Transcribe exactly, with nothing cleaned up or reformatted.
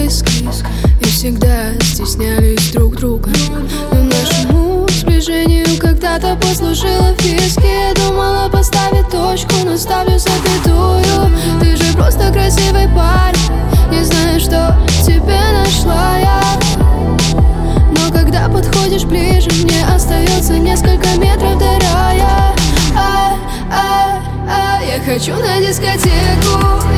близки и всегда стеснялись друг друга. Но нашему сближению когда-то послужила фиски. Я думала поставить точку, но ставлю запятую. Ты же просто красивый парень, не знаю, что в тебе нашла я. Но когда подходишь ближе, мне остается несколько метров до рая. А, а, а, я хочу на дискотеку.